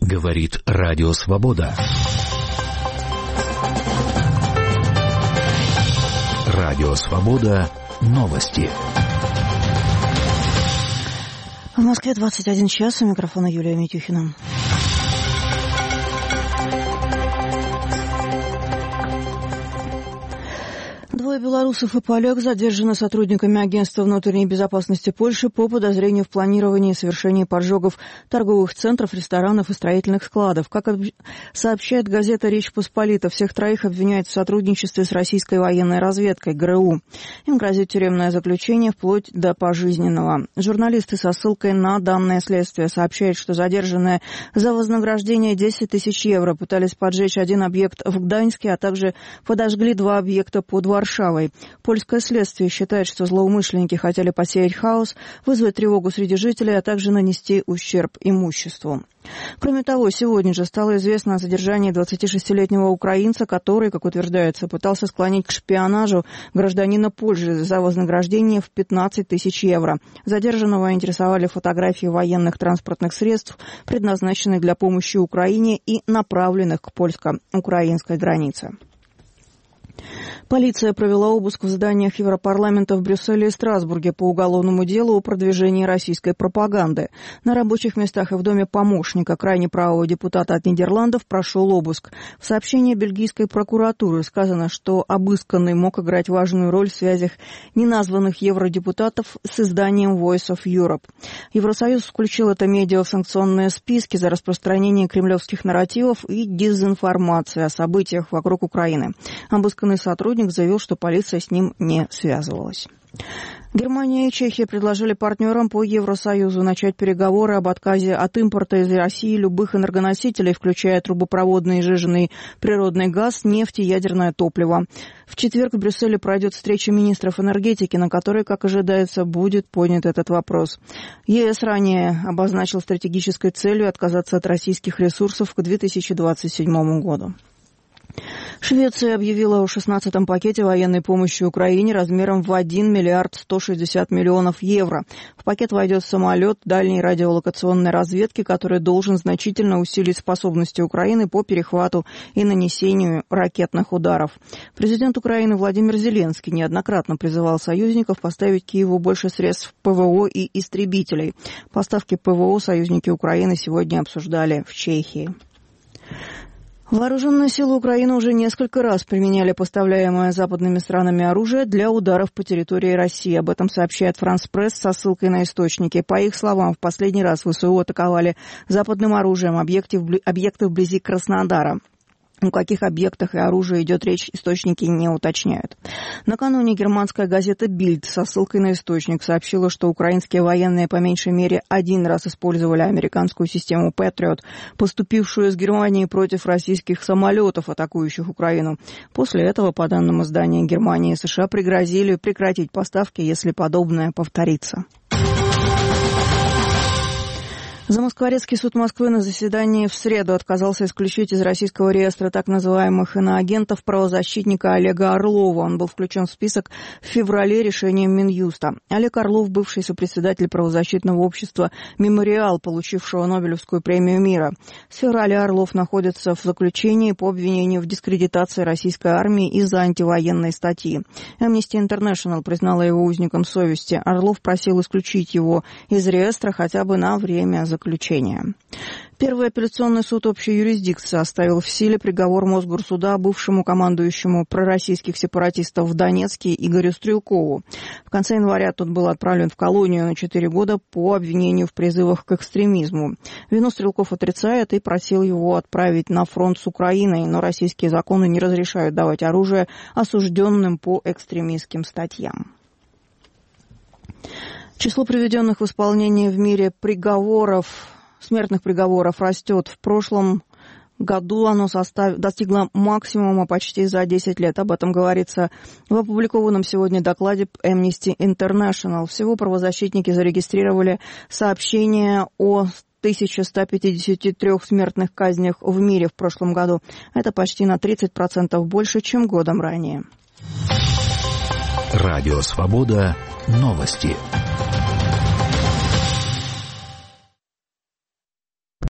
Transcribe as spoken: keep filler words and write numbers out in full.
Говорит Радио Свобода. Радио Свобода. Новости. В Москве двадцать один час. У микрофона Юлия Митюхина. Двое белорусов и поляк задержаны сотрудниками Агентства внутренней безопасности Польши по подозрению в планировании и совершении поджогов торговых центров, ресторанов и строительных складов. Как сообщает газета «Речь Посполита», всех троих обвиняют в сотрудничестве с российской военной разведкой ГРУ. Им грозит тюремное заключение вплоть до пожизненного. Журналисты со ссылкой на данное следствие сообщают, что задержанные за вознаграждение десять тысяч евро пытались поджечь один объект в Гданьске, а также подожгли два объекта под Варшавой. Польское следствие считает, что злоумышленники хотели посеять хаос, вызвать тревогу среди жителей, а также нанести ущерб имуществу. Кроме того, сегодня же стало известно о задержании двадцатишестилетнего украинца, который, как утверждается, пытался склонить к шпионажу гражданина Польши за вознаграждение в пятнадцать тысяч евро. Задержанного интересовали фотографии военных транспортных средств, предназначенных для помощи Украине и направленных к польско-украинской границе. Полиция провела обыск в зданиях Европарламента в Брюсселе и Страсбурге по уголовному делу о продвижении российской пропаганды. На рабочих местах и в доме помощника крайне правого депутата от Нидерландов прошел обыск. В сообщении бельгийской прокуратуры сказано, что обысканный мог играть важную роль в связях неназванных евродепутатов с изданием Voice of Europe. Евросоюз включил это медиа в санкционные списки за распространение кремлевских нарративов и дезинформации о событиях вокруг Украины. Обысканный сотрудник заявил, что полиция с ним не связывалась. Германия и Чехия предложили партнерам по Евросоюзу начать переговоры об отказе от импорта из России любых энергоносителей, включая трубопроводный и сжиженный природный газ, нефть и ядерное топливо. В четверг в Брюсселе пройдет встреча министров энергетики, на которой, как ожидается, будет поднят этот вопрос. ЕС ранее обозначил стратегической целью отказаться от российских ресурсов к две тысячи двадцать седьмому году. Швеция объявила о шестнадцатом пакете военной помощи Украине размером в один миллиард сто шестьдесят миллионов евро. В пакет войдет самолет дальней радиолокационной разведки, который должен значительно усилить способности Украины по перехвату и нанесению ракетных ударов. Президент Украины Владимир Зеленский неоднократно призывал союзников поставить Киеву больше средств ПВО и истребителей. Поставки ПВО союзники Украины сегодня обсуждали в Чехии. Вооруженные силы Украины уже несколько раз применяли поставляемое западными странами оружие для ударов по территории России. Об этом сообщает Франс Пресс со ссылкой на источники. По их словам, в последний раз ВСУ атаковали западным оружием объекты вблизи Краснодара. О каких объектах и оружии идет речь, источники не уточняют. Накануне германская газета «Бильд» со ссылкой на источник сообщила, что украинские военные по меньшей мере один раз использовали американскую систему «Патриот», поступившую из Германии против российских самолетов, атакующих Украину. После этого, по данным издания Германии и США, пригрозили прекратить поставки, если подобное повторится. Замоскворецкий суд Москвы на заседании в среду отказался исключить из российского реестра так называемых иноагентов правозащитника Олега Орлова. Он был включен в список в феврале решением Минюста. Олег Орлов, бывший сопредседатель правозащитного общества «Мемориал», получившего Нобелевскую премию мира. С февраля Орлов находится в заключении по обвинению в дискредитации российской армии из-за антивоенной статьи. Amnesty International признала его узником совести. Орлов просил исключить его из реестра хотя бы на время заключения. Заключение. Первый апелляционный суд общей юрисдикции оставил в силе приговор Мосгорсуда бывшему командующему пророссийских сепаратистов в Донецке Игорю Стрелкову. В конце января тот был отправлен в колонию на четыре года по обвинению в призывах к экстремизму. Вину Стрелков отрицает и просил его отправить на фронт с Украиной, но российские законы не разрешают давать оружие осужденным по экстремистским статьям. Число приведенных в исполнение в мире приговоров, смертных приговоров растет. В прошлом году оно состав... достигло максимума почти за десять лет. Об этом говорится в опубликованном сегодня докладе Amnesty International. Всего правозащитники зарегистрировали сообщение о тысяча сто пятьдесят три смертных казнях в мире в прошлом году. Это почти на тридцать процентов больше, чем годом ранее. Радио Свобода. Новости.